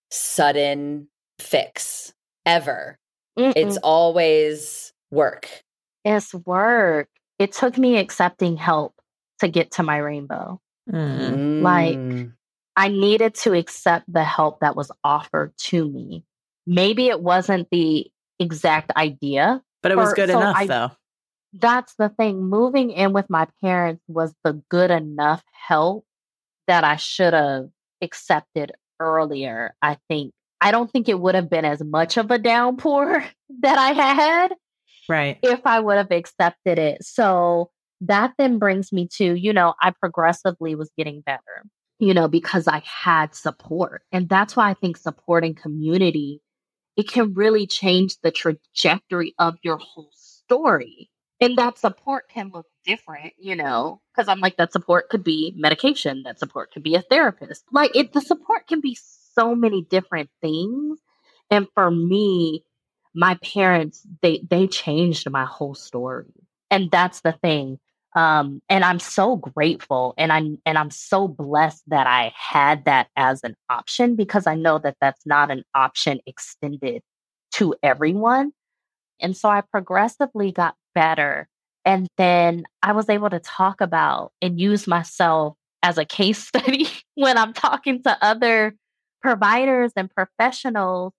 sudden fix ever. It's Mm-mm. always work. It's work. It took me accepting help to get to my rainbow. Mm. Like, Mm. I needed to accept the help that was offered to me. Maybe it wasn't the exact idea. But it was for- good so enough, I- though. That's the thing. Moving in with my parents was the good enough help that I should have accepted earlier. I think. I don't think it would have been as much of a downpour that I had Right. if I would have accepted it. So that then brings me to, you know, I progressively was getting better, you know, because I had support. And that's why I think supporting community, it can really change the trajectory of your whole story. And that support can look different, you know, because I'm like, that support could be medication, that support could be a therapist. Like, it, the support can be so many different things. And for me, my parents, they they changed my whole story. And that's the thing. Um, and I'm so grateful, and I'm and I'm so blessed that I had that as an option, because I know that that's not an option extended to everyone. And so I progressively got better. And then I was able to talk about and use myself as a case study when I'm talking to other providers and professionals.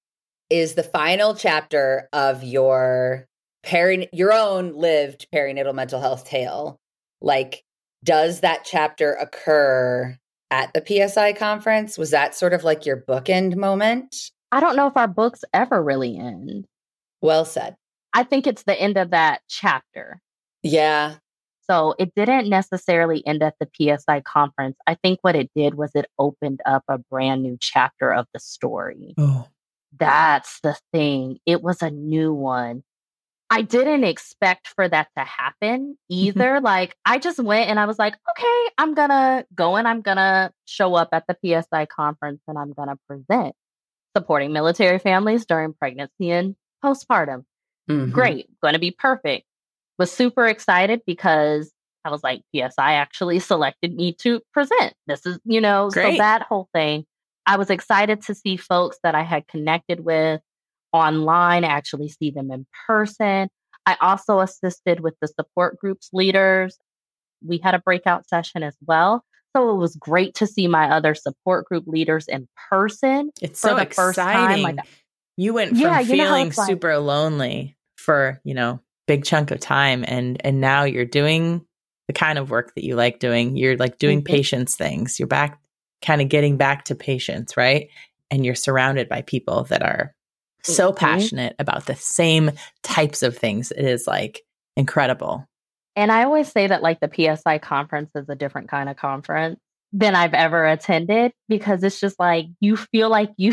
Is the final chapter of your peri- your own lived perinatal mental health tale, like, does that chapter occur at the P S I conference? Was that sort of like your bookend moment? I don't know if our books ever really end. Well said. I think it's the end of that chapter. Yeah. So it didn't necessarily end at the P S I conference. I think what it did was it opened up a brand new chapter of the story. Oh. That's the thing. It was a new one. I didn't expect for that to happen either. Like, I just went and I was like, okay, I'm going to go and I'm going to show up at the P S I conference and I'm going to present supporting military families during pregnancy and postpartum. Mm-hmm. Great. Going to be perfect. Was super excited because I was like, P S I actually selected me to present. This is, you know, Great. So that whole thing. I was excited to see folks that I had connected with online, actually see them in person. I also assisted with the support groups leaders. We had a breakout session as well. So it was great to see my other support group leaders in person. It's for so the exciting. First time. Like, you went from yeah, you know feeling like, super lonely for, you know, big chunk of time. And, and now you're doing the kind of work that you like doing. You're like doing mm-hmm. patience things. You're back, kind of getting back to patience, right? And you're surrounded by people that are so mm-hmm. passionate about the same types of things. It is like incredible. And I always say that like the P S I conference is a different kind of conference than I've ever attended, because it's just like, you feel like you,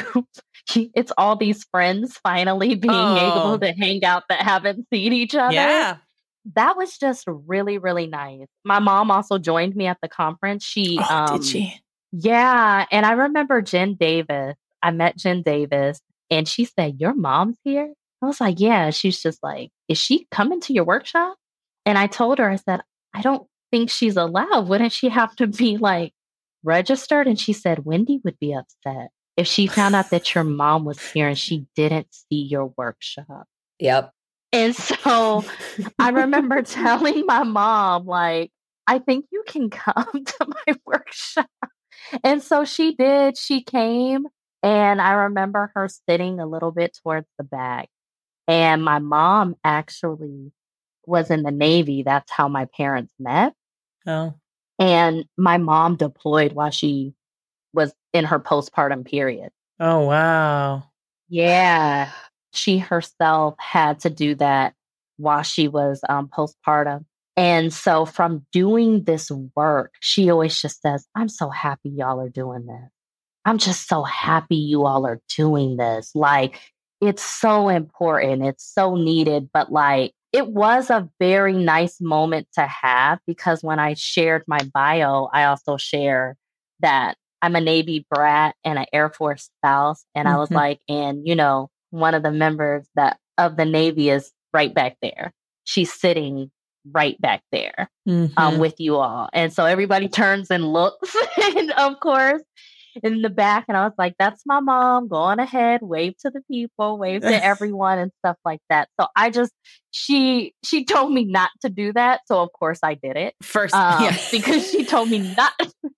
it's all these friends finally being Oh. able to hang out that haven't seen each other. Yeah. That was just really, really nice. My mom also joined me at the conference. She, Oh, um, did she? Yeah. And I remember Jen Davis. I met Jen Davis and she said, your mom's here? I was like, yeah. She's just like, is she coming to your workshop? And I told her, I said, I don't think she's allowed. Wouldn't she have to be like registered? And she said, Wendy would be upset if she found out that your mom was here and she didn't see your workshop. Yep. And so I remember telling my mom, like, I think you can come to my workshop. And so she did. She came, and I remember her sitting a little bit towards the back. And my mom actually was in the Navy. That's how my parents met. Oh. And my mom deployed while she was in her postpartum period. Oh, wow. Yeah. She herself had to do that while she was um, postpartum. And so from doing this work, she always just says, I'm so happy y'all are doing this. I'm just so happy you all are doing this. Like, it's so important. It's so needed. But like, it was a very nice moment to have, because when I shared my bio, I also share that I'm a Navy brat and an Air Force spouse. And mm-hmm. I was like, and you know, one of the members that of the Navy is right back there. She's sitting right back there mm-hmm. um, with you all. And so everybody turns and looks, and of course, in the back. And I was like, that's my mom. Go on ahead, wave to the people, wave to everyone and stuff like that. So I just, she, she told me not to do that. So of course I did it. First, um, yeah. because she told me not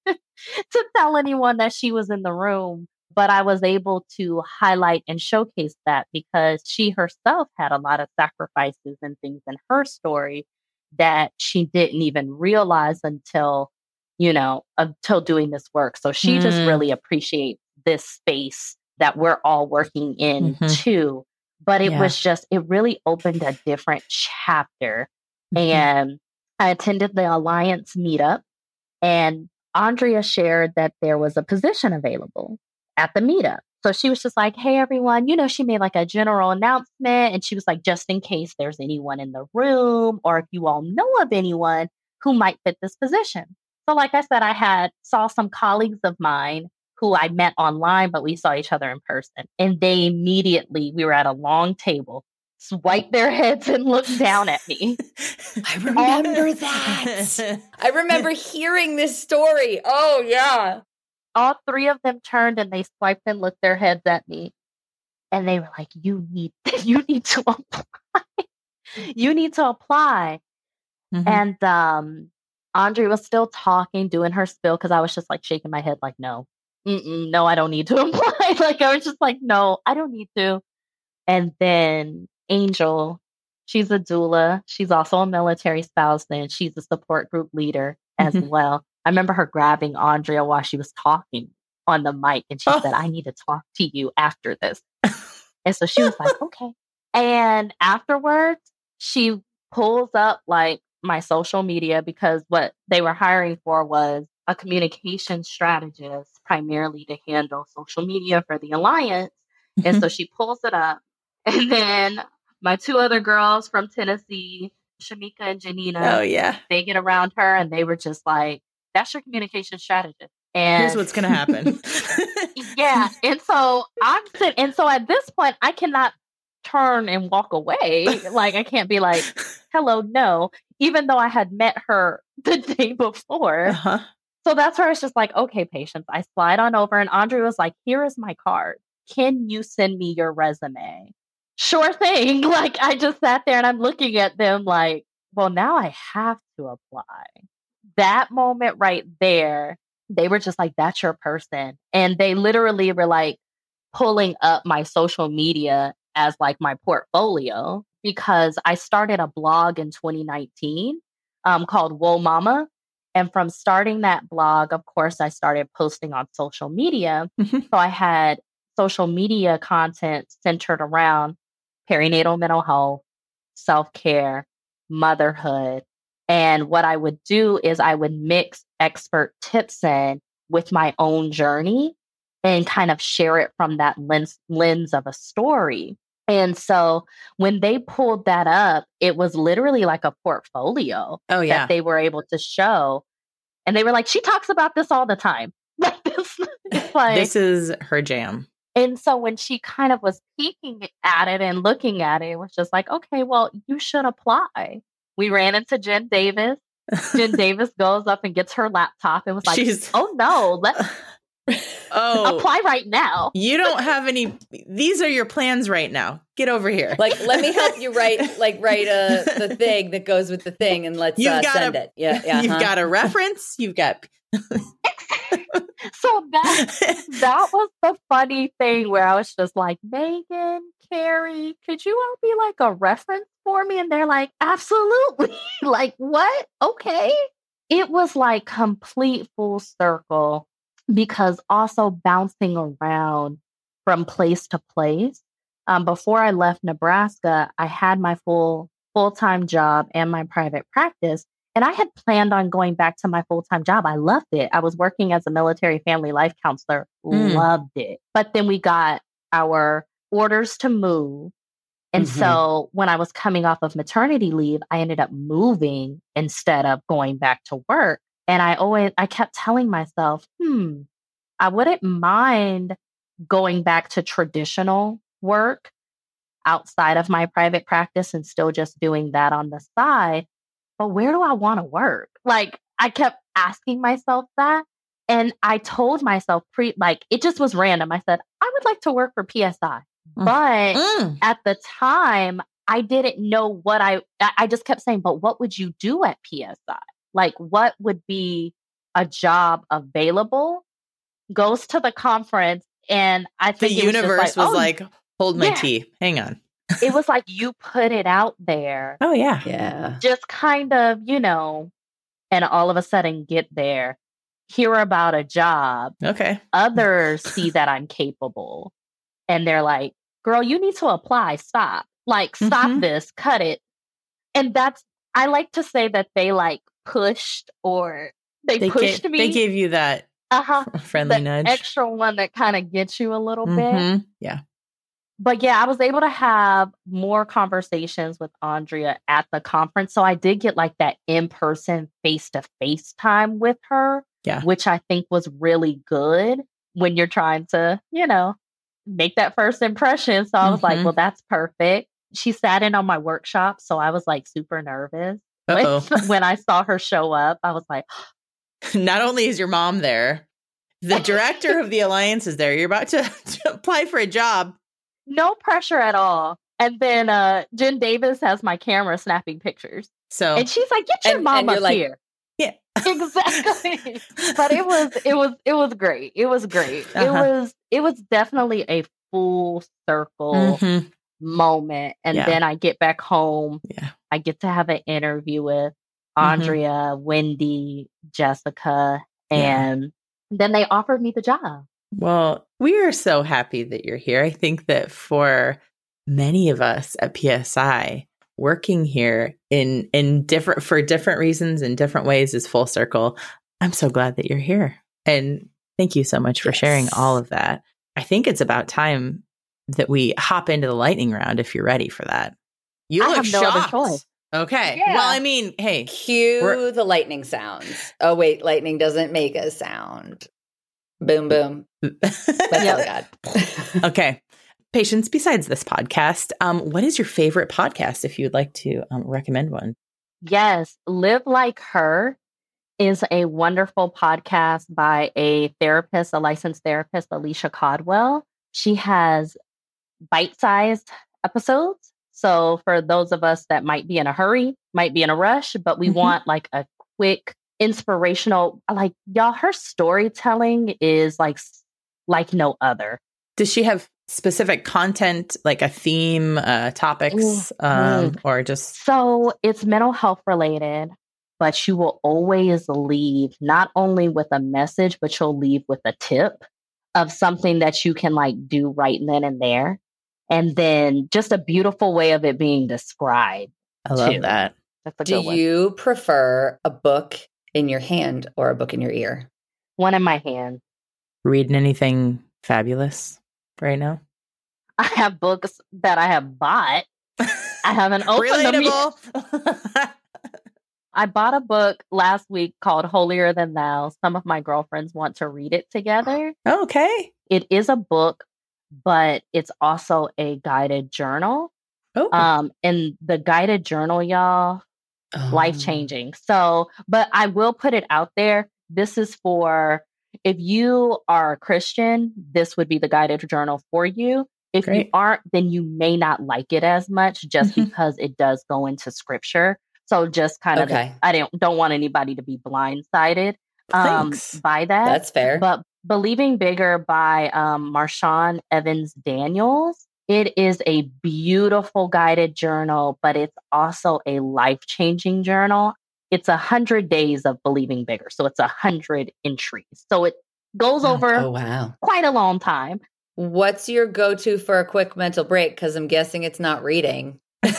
to tell anyone that she was in the room. But I was able to highlight and showcase that, because she herself had a lot of sacrifices and things in her story that she didn't even realize until, you know, until doing this work. So she mm. just really appreciates this space that we're all working in mm-hmm. too. But it yeah. was just, it really opened a different chapter. Mm-hmm. And I attended the Alliance meetup, and Andrea shared that there was a position available at the meetup. So she was just like, hey, everyone, you know, she made like a general announcement. And she was like, just in case there's anyone in the room or if you all know of anyone who might fit this position. So like I said, I had saw some colleagues of mine who I met online, but we saw each other in person. And they immediately, we were at a long table, swiped their heads and looked down at me. I remember that. I remember hearing this story. Oh, yeah. All three of them turned and they swiped and looked their heads at me. And they were like, you need, you need to apply. You need to apply. Mm-hmm. And um, Andre was still talking, doing her spiel, because I was just like shaking my head like, no. Mm-mm, no, I don't need to apply. Like, I was just like, no, I don't need to. And then Angel, she's a doula. She's also a military spouse, and she's a support group leader as mm-hmm. well. I remember her grabbing Andrea while she was talking on the mic, and she oh. said, I need to talk to you after this. And so she was like, okay. And afterwards, she pulls up like my social media, because what they were hiring for was a communication strategist, primarily to handle social media for the Alliance. Mm-hmm. And so she pulls it up. And then my two other girls from Tennessee, Shamika and Janina, oh, yeah. they get around her and they were just like, that's your communication strategist. And here's what's going to happen. Yeah. And so I'm sitting, and so at this point, I cannot turn and walk away. Like, I can't be like, hello, no, even though I had met her the day before. Uh-huh. So that's where it's just like, okay, Patience. I slide on over, and Andre was like, here is my card. Can you send me your resume? Sure thing. Like, I just sat there and I'm looking at them like, well, now I have to apply. That moment right there, they were just like, that's your person. And they literally were like pulling up my social media as like my portfolio, because I started a blog in twenty nineteen um, called Whoa Mama. And from starting that blog, of course, I started posting on social media. Mm-hmm. So I had social media content centered around perinatal mental health, self-care, motherhood. And what I would do is I would mix expert tips in with my own journey and kind of share it from that lens, lens of a story. And so when they pulled that up, it was literally like a portfolio oh, yeah. that they were able to show. And they were like, she talks about this all the time. Like this, it's like, this is her jam. And so when she kind of was peeking at it and looking at it, it was just like, okay, well, you should apply. We ran into Jen Davis. Jen Davis goes up and gets her laptop and was like, She's... oh no, let oh apply right now. You don't have any, these are your plans right now. Get over here. Like, let me help you write, like write a, the thing that goes with the thing, and let's uh, send a, it. Yeah, yeah. You've huh? got a reference. You've got... So that that was the funny thing, where I was just like, Megan, Carrie, could you all be like a reference for me? And they're like, absolutely. Like, what? Okay. It was like complete full circle, because also bouncing around from place to place. Um, before I left Nebraska, I had my full full-time job and my private practice. And I had planned on going back to my full-time job. I loved it. I was working as a military family life counselor, mm. loved it. But then we got our orders to move. And mm-hmm. so when I was coming off of maternity leave, I ended up moving instead of going back to work. And I always, I kept telling myself, hmm, I wouldn't mind going back to traditional work outside of my private practice and still just doing that on the side. But where do I want to work? Like, I kept asking myself that. And I told myself, pre like, it just was random. I said, I would like to work for P S I. Mm. But mm. at the time, I didn't know what I, I just kept saying, but what would you do at P S I? Like, what would be a job available? Goes to the conference. And I think the universe was, like, was oh, like, hold my yeah. tea. Hang on. It was like, you put it out there. Oh, yeah. Yeah. Just kind of, you know, and all of a sudden get there, hear about a job. Okay. Others see that I'm capable. And they're like, girl, you need to apply. Stop. Like, stop mm-hmm. this. Cut it. And that's, I like to say that they like pushed or they, they pushed ga- me. They gave you that Uh-huh. A friendly The nudge. extra one that kind of gets you a little bit. Mm-hmm. Yeah. But yeah, I was able to have more conversations with Andrea at the conference. So I did get like that in-person, face-to-face time with her, Yeah. which I think was really good when you're trying to, you know, make that first impression. So I was like, Mhm. well, that's perfect. She sat in on my workshop. So I was like super nervous. Uh-oh. When, when I saw her show up, I was like, Not only is your mom there, the director of the alliance is there. You're about to, to apply for a job. no pressure at all. And then uh, Jen Davis has my camera snapping pictures. So, And she's like, get your And- mom and you're up like- here. yeah. Exactly. But it was it was it was great. It was great. It Uh-huh. was it was definitely a full circle Mhm. moment. And Yeah. then I get back home. Yeah. I get to have an interview with Mhm. Andrea, Wendy, Jessica, Yeah. and then they offered me the job. Well, we are so happy that you're here. I think that for many of us at P S I, working here in in different for different reasons in different ways is full circle. I'm so glad that you're here. And thank you so much for sharing Yes. all of that. I think it's about time that we hop into the lightning round if you're ready for that. You I look have no other shocked. choice. Okay. Yeah. Well, I mean, hey, Cue We're- the lightning sounds. Oh, wait, lightning doesn't make a sound. Boom, boom. That's all I got. okay. Patients, besides this podcast, um, what is your favorite podcast if you'd like to um, recommend one? Yes, Live Like Her is a wonderful podcast by a therapist, a licensed therapist, Alicia Codwell. She has bite-sized episodes. So for those of us that might be in a hurry, might be in a rush, but we Mhm. want like a quick, inspirational, like y'all, her storytelling is like like no other. Does she have specific content, like a theme, uh, topics, um, or just So it's mental health related, but she will always leave not only with a message, but she'll leave with a tip of something that you can like do right then and there. And then just a beautiful way of it being described. I love too. that. That's a Do good one. you prefer a book in your hand or a book in your ear? One in my hand. Reading anything fabulous right now? I have books that I have bought. I haven't opened them yet. Relatable. I bought a book last week called Holier Than Thou. Some of my girlfriends want to read it together. Okay. It is a book, but it's also a guided journal. Oh, Um, and the guided journal, y'all, Oh. life changing. So, but I will put it out there. This is for if you are a Christian, this would be the guided journal for you. If Great. you aren't, then you may not like it as much just Mhm. because it does go into scripture. So just kind of, Okay. I don't don't want anybody to be blindsided um, Thanks. by that. That's fair. But Believing Bigger by um, Marshawn Evans Daniels. It is a beautiful guided journal, but it's also a life-changing journal. It's a hundred days of Believing Bigger. So it's a hundred entries. So it goes over Oh, wow. quite a long time. What's your go-to for a quick mental break? Because I'm guessing it's not reading.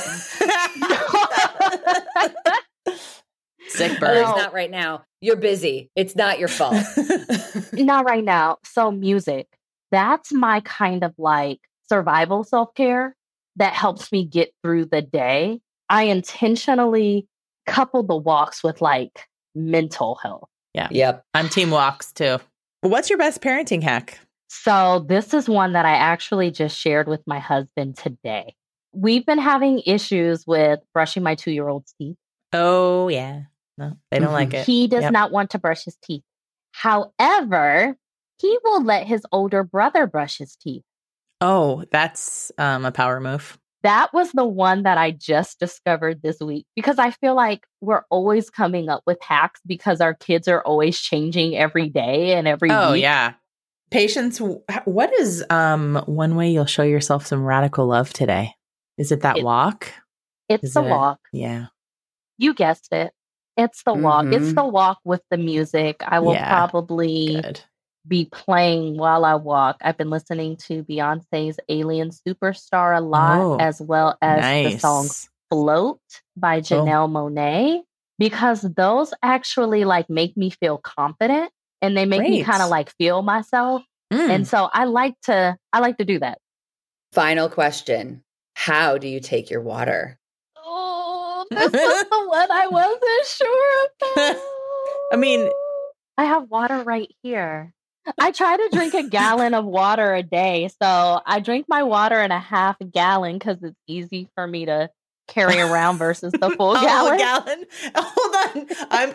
Sick Or bird. it's not right now. You're busy. It's not your fault. Not right now. So music, that's my kind of like survival self-care that helps me get through the day. I intentionally couple the walks with like mental health. Yep. I'm team walks too. What's your best parenting hack? So this is one that I actually just shared with my husband today. We've been having issues with brushing my two-year-old's teeth. Oh, yeah. No, they don't Mhm. like it. He does Yep. not want to brush his teeth. However, he will let his older brother brush his teeth. Oh, that's um, a power move. That was the one that I just discovered this week because I feel like we're always coming up with hacks because our kids are always changing every day and every Oh, week. yeah. Patience, wh- what is um, one way you'll show yourself some radical love today? Is it that It- walk? It's Is the it- walk. Yeah. You guessed it. It's the walk. It's Mhm. the walk with the music. I will Yeah. probably Good. be playing while I walk. I've been listening to Beyonce's Alien Superstar a lot, Oh, as well as nice. the song Float by Janelle Monáe, because those actually like make me feel confident. and they make me Great. kind of like feel myself. Mm. And so I like to, I like to do that. Final question. How do you take your water? Oh, this was the one I wasn't sure about. I mean, I have water right here. I try to drink a gallon of water a day. So I drink my water in a half gallon because it's easy for me to carry around versus the full oh, gallon. a gallon. Hold on. I'm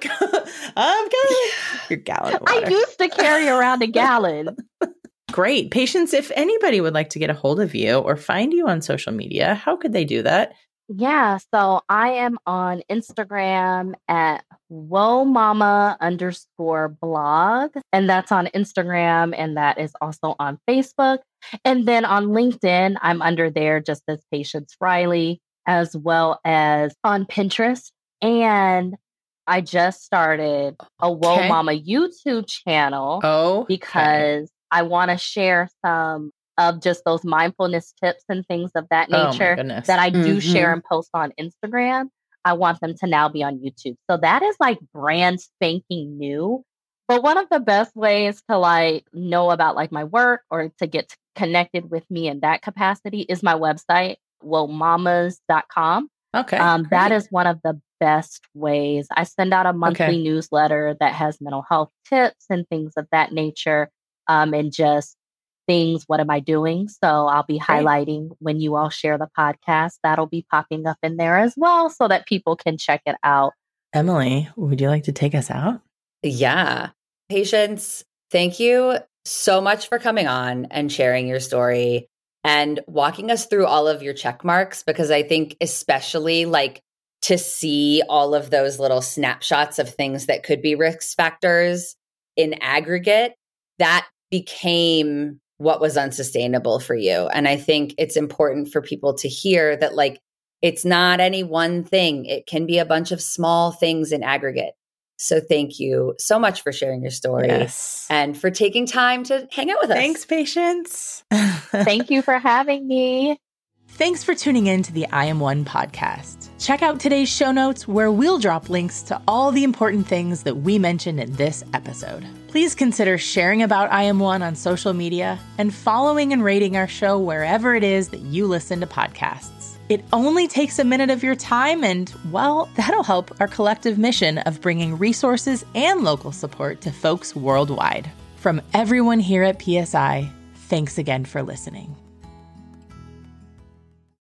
I'm going your gallon of water. I used to carry around a gallon. Great. Patients, if anybody would like to get a hold of you or find you on social media, how could they do that? Yeah, so I am on Instagram at Whoa Mama underscore blog, and that's on Instagram, and that is also on Facebook. And then on LinkedIn, I'm under there just as Patience Riley, as well as on Pinterest. And I just started a Whoa Okay. Mama YouTube channel Oh, because I want to share some of just those mindfulness tips and things of that Oh, my nature goodness. that I do Mhm. share and post on Instagram. I want them to now be on YouTube. So that is like brand spanking new. But one of the best ways to like know about like my work or to get connected with me in that capacity is my website, whoa mamas dot com. Okay. Um, that great. is one of the best ways. I send out a monthly Okay. newsletter that has mental health tips and things of that nature, um, and just things, what am I doing? So I'll be Great. highlighting when you all share the podcast. That'll be popping up in there as well so that people can check it out. Emily, would you like to take us out? Yeah. Patience, thank you so much for coming on and sharing your story and walking us through all of your check marks, because I think especially like to see all of those little snapshots of things that could be risk factors in aggregate, that became what was unsustainable for you. And I think it's important for people to hear that like it's not any one thing. It can be a bunch of small things in aggregate. So thank you so much for sharing your story Yes. and for taking time to hang out with us. Thanks, Patience. Thank you for having me. Thanks for tuning in to the I Am One podcast. Check out today's show notes where we'll drop links to all the important things that we mentioned in this episode. Please consider sharing about I Am One on social media and following and rating our show wherever it is that you listen to podcasts. It only takes a minute of your time and, well, that'll help our collective mission of bringing resources and local support to folks worldwide. From everyone here at P S I, thanks again for listening.